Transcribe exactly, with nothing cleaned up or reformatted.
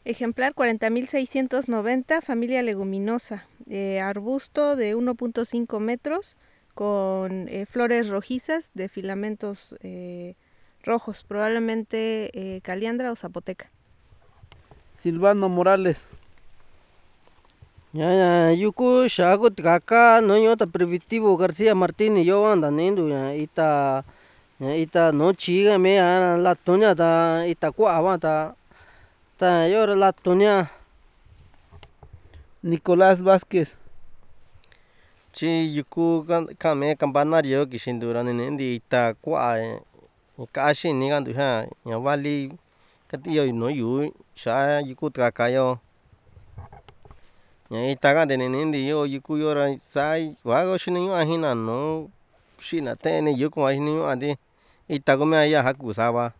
Ejemplar cuarenta mil seiscientos noventa, familia leguminosa, eh, arbusto de uno punto cinco metros con eh, flores rojizas de filamentos eh, rojos, probablemente eh, caliandra o zapoteca. Silvano Morales. Ya ya yuku shago tkaka no yota primitivo García Martínez yo anda nendo ya ita ya ita no chiga me ya la toña ta ita kwa va ta ta yo la toña. Nicolás Vázquez. Chi yuku kan kame campanario kishindura nendi ita kwa kashi ni gandu ha ya vali katio no yu sha yuku tkakayo ya ita gande nendi yo yuku yora sai wago shini yo hina no shina tene yuku hini yo andi ita come ya haku saba.